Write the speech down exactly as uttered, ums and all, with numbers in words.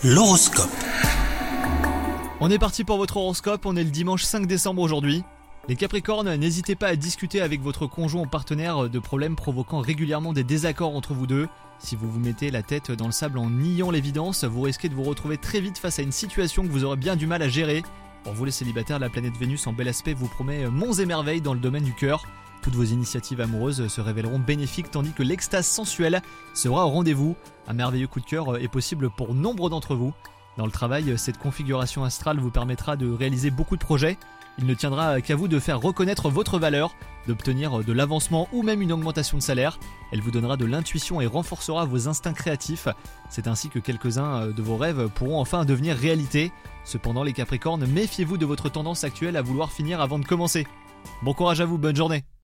L'horoscope. On est parti pour votre horoscope, on est le dimanche cinq décembre aujourd'hui. Les Capricornes, n'hésitez pas à discuter avec votre conjoint ou partenaire de problèmes provoquant régulièrement des désaccords entre vous deux. Si vous vous mettez la tête dans le sable en niant l'évidence, vous risquez de vous retrouver très vite face à une situation que vous aurez bien du mal à gérer. Pour vous les célibataires, la planète Vénus en bel aspect vous promet monts et merveilles dans le domaine du cœur. Toutes vos initiatives amoureuses se révéleront bénéfiques tandis que l'extase sensuelle sera au rendez-vous. Un merveilleux coup de cœur est possible pour nombre d'entre vous. Dans le travail, cette configuration astrale vous permettra de réaliser beaucoup de projets. Il ne tiendra qu'à vous de faire reconnaître votre valeur, d'obtenir de l'avancement ou même une augmentation de salaire. Elle vous donnera de l'intuition et renforcera vos instincts créatifs. C'est ainsi que quelques-uns de vos rêves pourront enfin devenir réalité. Cependant, les Capricornes, méfiez-vous de votre tendance actuelle à vouloir finir avant de commencer. Bon courage à vous, bonne journée.